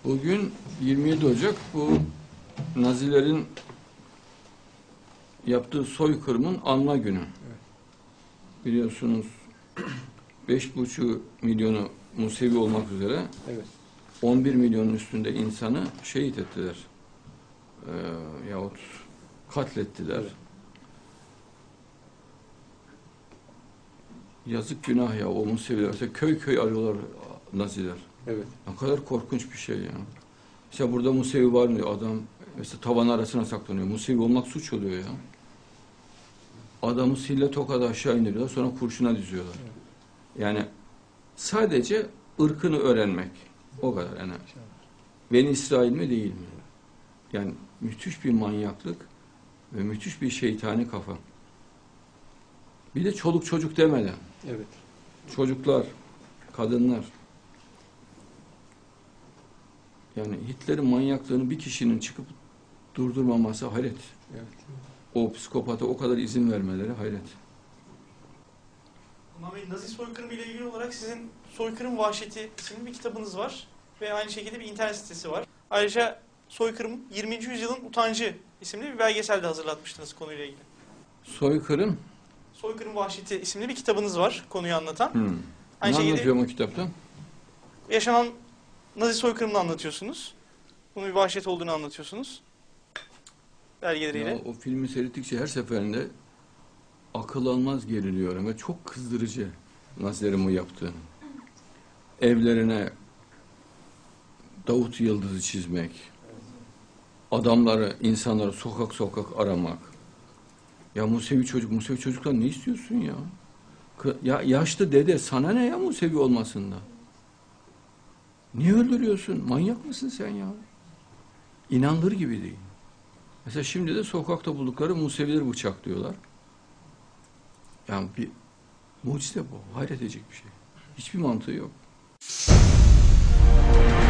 Bugün 27 Ocak bu Nazilerin yaptığı soykırımın anma günü. Evet. Biliyorsunuz 5,5 milyonu Musevi olmak üzere 11 milyonun üstünde insanı şehit ettiler. Yahut katlettiler. Evet. Yazık günah ya o Museviler. Mesela köy köy arıyorlar Naziler. Evet. Ne kadar korkunç bir şey ya. Mesela burada Musevi var mı diyor adam. Mesela tavan arasına saklanıyor. Musevi olmak suç oluyor ya. Adamı sille tokada aşağı indiriyorlar. Sonra kurşuna diziyorlar. Evet. Yani sadece ırkını öğrenmek. O kadar yani. Beni İsrail mi değil mi? Yani müthiş bir manyaklık ve müthiş bir şeytani kafa. Bir de çoluk çocuk demeden. Evet. Çocuklar, kadınlar. Yani Hitler'in manyaklığını bir kişinin çıkıp durdurmaması hayret. Evet. O psikopata o kadar izin vermeleri hayret. Ama Nazi soykırımı ile ilgili olarak sizin Soykırım Vahşeti isimli bir kitabınız var. Ve aynı şekilde bir internet sitesi var. Ayrıca Soykırım 20. Yüzyılın Utancı isimli bir belgesel de hazırlatmıştınız konuyla ilgili. Soykırım? Soykırım Vahşeti isimli bir kitabınız var konuyu anlatan. Ne anlatıyorum o kitapta? Yaşanan Nazi soykırımını anlatıyorsunuz. Bunun bir vahşet olduğunu anlatıyorsunuz. Belgeleriyle. Ya, o filmi seyrettikçe her seferinde akıl almaz geriliyorum ve çok kızdırıcı Nazilerin bu yaptığı. Evlerine Davut Yıldızı çizmek, adamları, insanları sokak sokak aramak. Ya Musevi çocuklar ne istiyorsun ya? Ya yaşlı dede sana ne ya Musevi olmasında? Niye öldürüyorsun? Manyak mısın sen ya? İnanılır gibi değil. Mesela şimdi de sokakta buldukları Musevileri bıçaklıyorlar. Yani bir mucize bu. Hayret edecek bir şey. Hiçbir mantığı yok.